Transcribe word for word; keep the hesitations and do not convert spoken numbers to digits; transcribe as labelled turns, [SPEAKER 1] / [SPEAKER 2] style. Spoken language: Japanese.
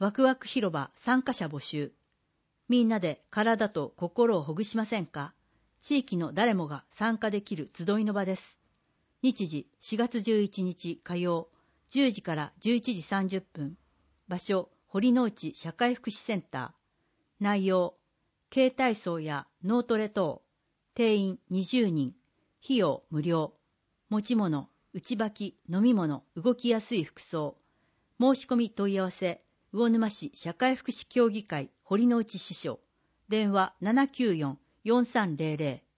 [SPEAKER 1] ワクワク広場参加者募集。みんなで体と心をほぐしませんか？地域の誰もが参加できる集いの場です。日時しがつじゅういちにち火曜じゅうじからじゅういちじさんじゅっぷん。場所堀之内社会福祉センター。内容軽体操や脳トレ等。定員にじゅうにん。費用無料。持ち物、内履き、飲み物、動きやすい服装。申し込み問い合わせ魚沼市社会福祉協議会堀之内支所。電話 ななきゅうよん よんさんゼロゼロ